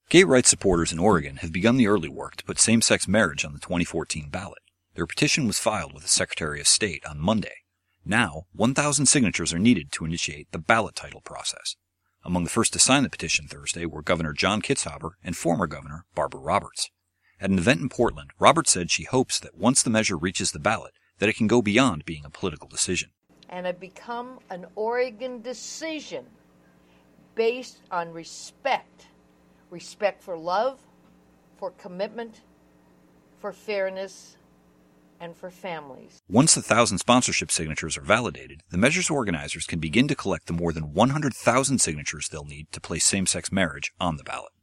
Gay rights supporters in Oregon have begun the early work to put same-sex marriage on the 2014 ballot. Their petition was filed with the Secretary of State on Monday. Now, 1,000 signatures are needed to initiate the ballot title process. Among the first to sign the petition Thursday were Governor John Kitzhaber and former Governor Barbara Roberts. At an event in Portland, Roberts said she hopes that once the measure reaches the ballot, that it can go beyond being a political decision. And it become an Oregon decision based on respect. Respect for love, for commitment, for fairness, and for families. Once the 1,000 sponsorship signatures are validated, the measure's organizers can begin to collect the more than 100,000 signatures they'll need to place same-sex marriage on the ballot.